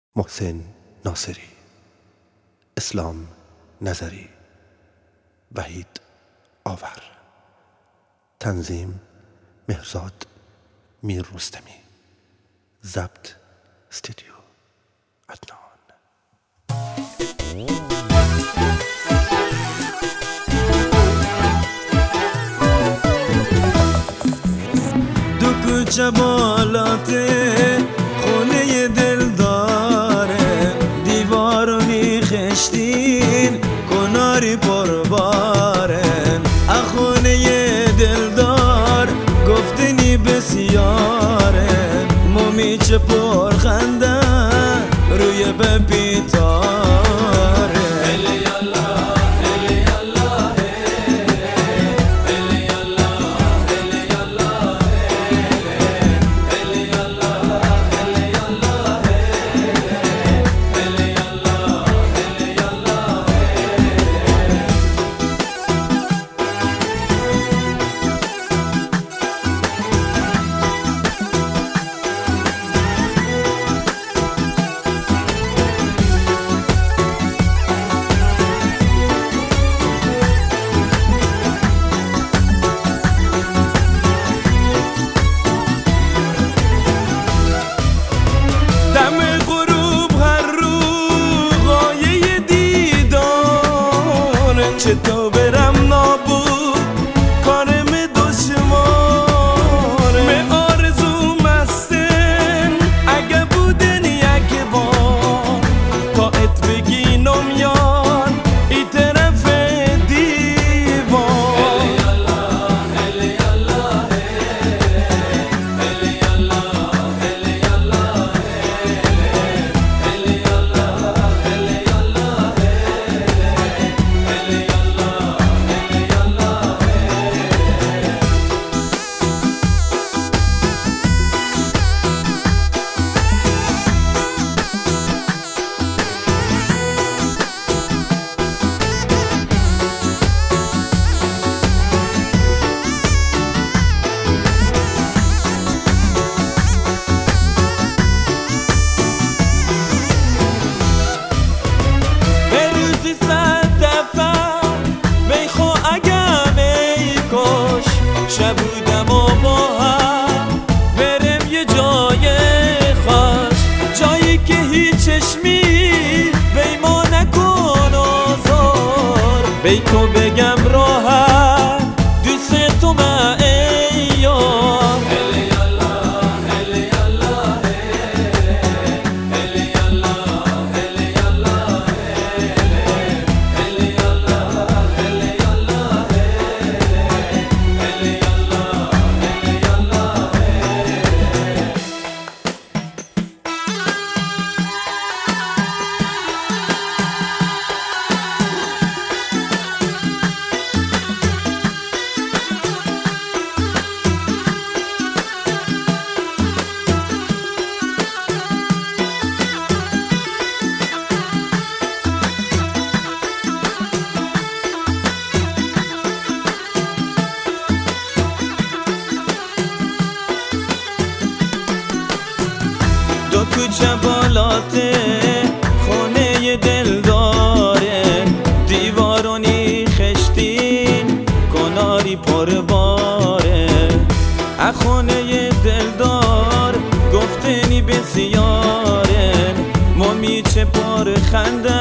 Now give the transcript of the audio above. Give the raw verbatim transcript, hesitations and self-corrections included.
محسن ناصری، اسلام نظری، وحید آور، تنظیم مهرزاد میر رستمی، ضبط استودیو عدنان. دو کوچه بالاته خونه دل داره، دیوارونی خشتین کناری پربارن. اخونه دل دار گفتنی بسیاره، مومیچه پرخنده روی بپیتاره. چه تو برم نابود کارم دشواره، به آرزو مستن اگه بودن یک بار تا ات بگینم یار ای طرف دیوار. الی الله الی الله الی الله الی الله الی الله الی الله. بودم و با هم برم یه جای خوش، جایی که هیچ چشمی بی ما نکن آزار. بی تو بگم راحت دوست تو من ای یار. الی الله الی الله الی الله الی الله الی الله الی الله. دو کوچه بالاته خونه دل داره، دیوارونی خشتین کناری پر باره. اخونه دل دار گفتنی بسیاره، مومیچه پر خنده